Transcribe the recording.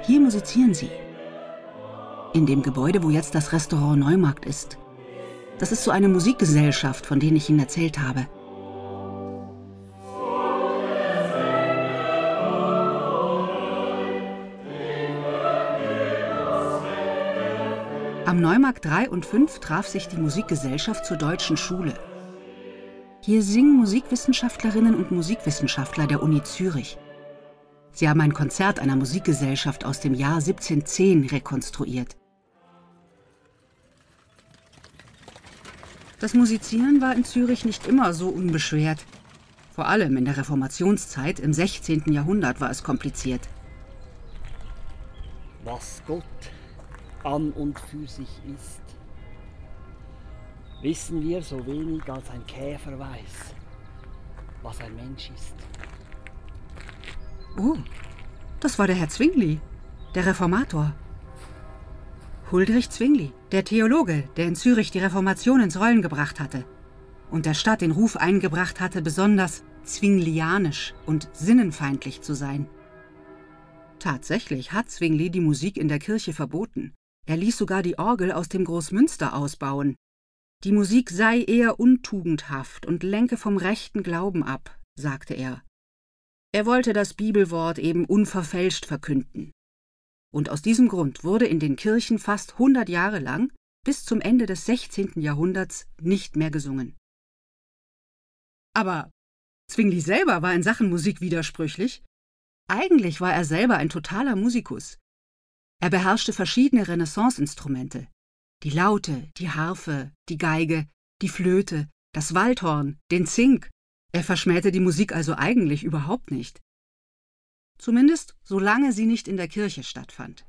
Hier musizieren sie. In dem Gebäude, wo jetzt das Restaurant Neumarkt ist. Das ist so eine Musikgesellschaft, von denen ich Ihnen erzählt habe. Am Neumarkt 3 und 5 traf sich die Musikgesellschaft zur Deutschen Schule. Hier singen Musikwissenschaftlerinnen und Musikwissenschaftler der Uni Zürich. Sie haben ein Konzert einer Musikgesellschaft aus dem Jahr 1710 rekonstruiert. Das Musizieren war in Zürich nicht immer so unbeschwert. Vor allem in der Reformationszeit im 16. Jahrhundert war es kompliziert. Was Gott an und für sich ist, wissen wir so wenig als ein Käfer weiß, was ein Mensch ist. Oh, das war der Herr Zwingli, der Reformator. Huldrych Zwingli, der Theologe, der in Zürich die Reformation ins Rollen gebracht hatte und der Stadt den Ruf eingebracht hatte, besonders zwinglianisch und sinnenfeindlich zu sein. Tatsächlich hat Zwingli die Musik in der Kirche verboten. Er ließ sogar die Orgel aus dem Großmünster ausbauen. Die Musik sei eher untugendhaft und lenke vom rechten Glauben ab, sagte er. Er wollte das Bibelwort eben unverfälscht verkünden. Und aus diesem Grund wurde in den Kirchen fast 100 Jahre lang, bis zum Ende des 16. Jahrhunderts, nicht mehr gesungen. Aber Zwingli selber war in Sachen Musik widersprüchlich. Eigentlich war er selber ein totaler Musikus. Er beherrschte verschiedene Renaissance-Instrumente. Die Laute, die Harfe, die Geige, die Flöte, das Waldhorn, den Zink. Er verschmähte die Musik also eigentlich überhaupt nicht. Zumindest solange sie nicht in der Kirche stattfand.